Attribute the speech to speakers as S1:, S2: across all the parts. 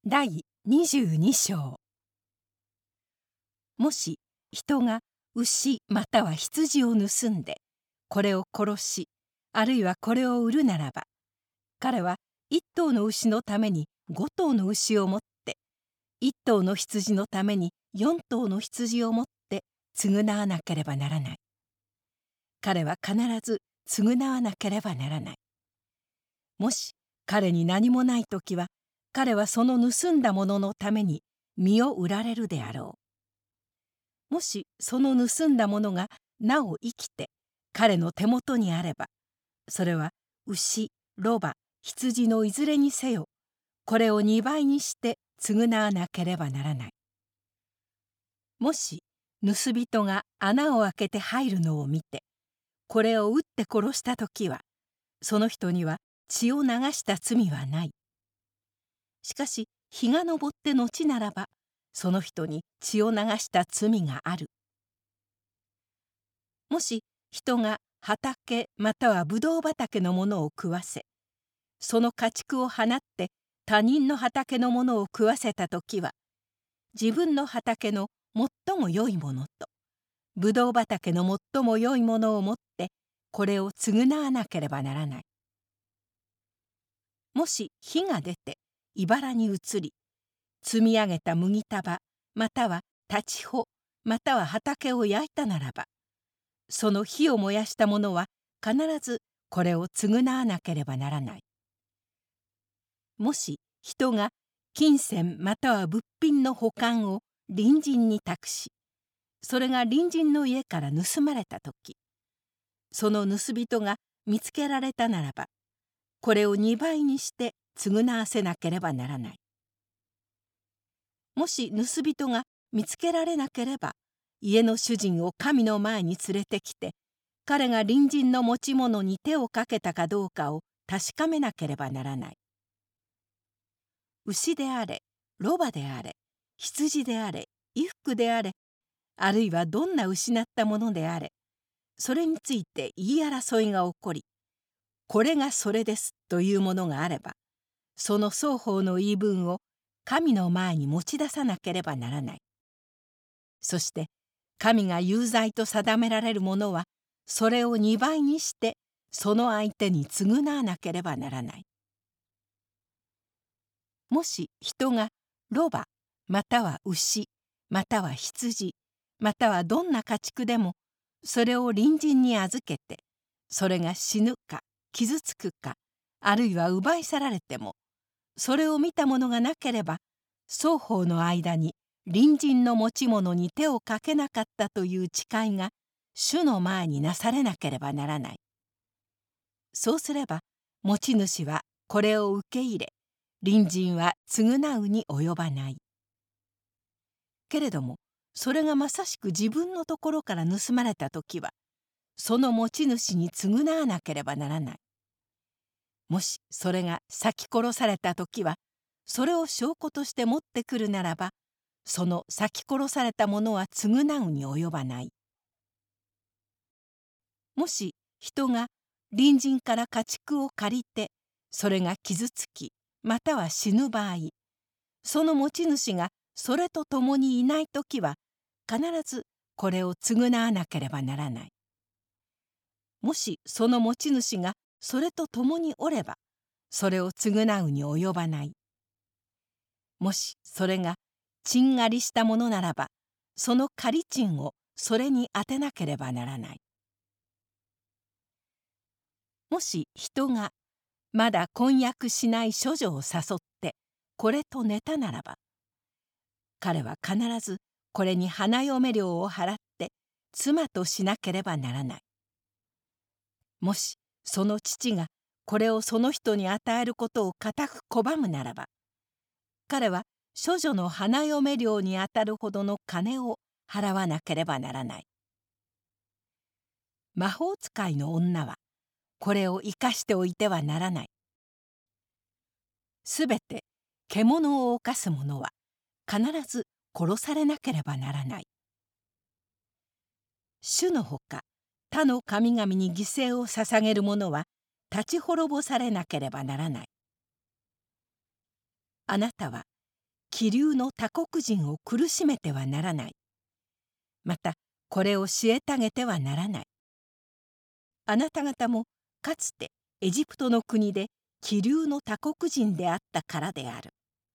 S1: 第22章。もし人が牛または羊を盗んでこれを殺し、あるいはこれを売るならば、彼は1頭の牛のために5頭の牛を持って、1頭の羊のために4頭の羊を持って償わなければならない。彼は必ず償わなければならない。もし彼に何もないときは、彼はその盗んだもののために身を売られるであろう。もしその盗んだものがなお生きて彼の手元にあれば、それは牛、ロバ、羊のいずれにせよ、これを2倍にして償わなければならない。もし盗人が穴を開けて入るのを見て、これを撃って殺したときは、その人には血を流した罪はない。しかし日が昇って後ならば、その人に血を流した罪がある。もし人が畑またはぶどう畑のものを食わせ、その家畜を放って他人の畑のものを食わせたときは、自分の畑の最も良いものとぶどう畑の最も良いものを持ってこれを償わなければならない。もし火が出て茨に移り、積み上げた麦束または立ち穂または畑を焼いたならば、その火を燃やした者は必ずこれを償わなければならない。もし人が金銭または物品の保管を隣人に託し、それが隣人の家から盗まれたとき、その盗人が見つけられたならば、これを2倍にして償わせなければならない。もし盗人が見つけられなければ、家の主人を神の前に連れてきて、彼が隣人の持ち物に手をかけたかどうかを確かめなければならない。牛であれ、ロバであれ、羊であれ、衣服であれ、あるいはどんな失ったものであれ、それについて言い争いが起こり、これがそれですというものがあれば、その双方の言い分を神の前に持ち出さなければならない。そして神が有罪と定められるものは、それを2倍にしてその相手に償わなければならない。もし人がロバまたは牛または羊またはどんな家畜でも、それを隣人に預けて、それが死ぬか傷つくか、あるいは奪い去られても、それを見た者がなければ、双方の間に隣人の持ち物に手をかけなかったという誓いが主の前になされなければならない。そうすれば持ち主はこれを受け入れ、隣人は償うに及ばない。けれどもそれがまさしく自分のところから盗まれたときは、その持ち主に償わなければならない。もしそれが裂き殺されたときは、それを証拠として持ってくるならば、その裂き殺されたものは償うに及ばない。もし人が隣人から家畜を借りて、それが傷つきまたは死ぬ場合、その持ち主がそれと共にいないときは、必ずこれを償わなければならない。もしその持ち主がそれと共におれば、それを償うに及ばない。もしそれが賃借りしたものならば、その借り賃をそれに当てなければならない。もし人がまだ婚約しない処女を誘ってこれと寝たならば、彼は必ずこれに花嫁料を払って妻としなければならない。もしその父がこれをその人に与えることを固く拒むならば、彼は処女の花嫁料にあたるほどの金を払わなければならない。魔法使いの女はこれを生かしておいてはならない。すべて獣を犯す者は必ず殺されなければならない。主のほか他の神々に犠牲を捧げる者は立ち滅ぼされなければならない。あなたは気流の他国人を苦しめてはならない。またこれを虐げてはならない。あなた方もかつてエジプトの国で気流の他国人であったからである。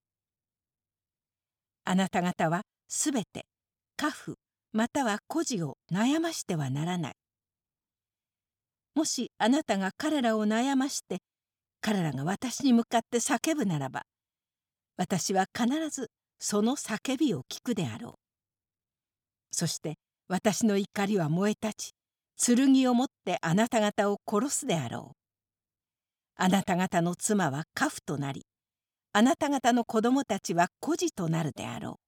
S1: あなた方はすべて家父または孤児を悩ましてはならない。もしあなたが彼らを悩まして彼らが私に向かって叫ぶならば、私は必ずその叫びを聞くであろう。そして私の怒りは燃え立ち、剣を持ってあなた方を殺すであろう。あなた方の妻は寡婦となり、あなた方の子供たちは孤児となるであろう。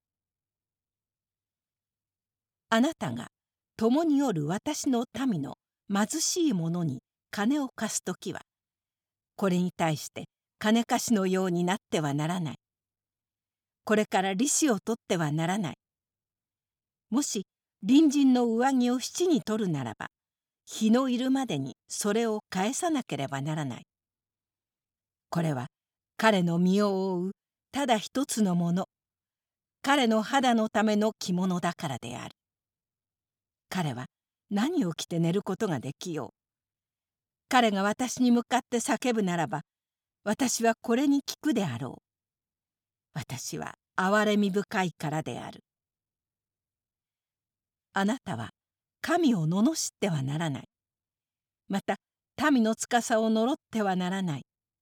S1: あなたが共におる私の民の貧しい者に金を貸すときは、これに対して金貸しのようになってはならない。これから利子を取ってはならない。もし隣人の上着を質に取るならば、日の入るまでにそれを返さなければならない。これは彼の身を覆うただ一つのもの、彼の肌のための着物だからである。彼は何を着て寝ることができよう。彼が私に向かって叫ぶならば、私はこれに聞くであろう。私は憐れみ深いからである。あなたは神を罵ってはならない。また民の司を呪ってはならない。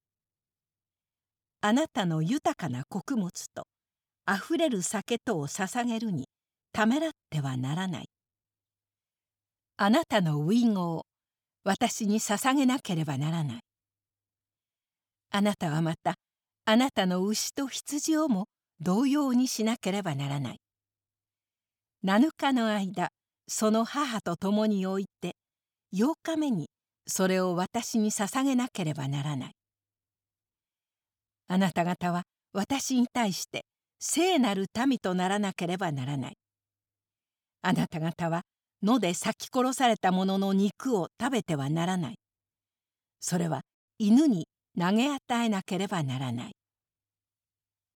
S1: あなたの豊かな穀物とあふれる酒とを捧げるにためらってはならない。あなたの遺語を私に捧げなければならない。あなたはまたあなたの牛と羊をも同様にしなければならない。7日の間その母と共に置いて、8日目にそれを私に捧げなければならない。あなた方は私に対して聖なる民とならなければならない。あなた方は野で裂き殺された者の肉を食べてはならない。それは犬に投げ与えなければならない。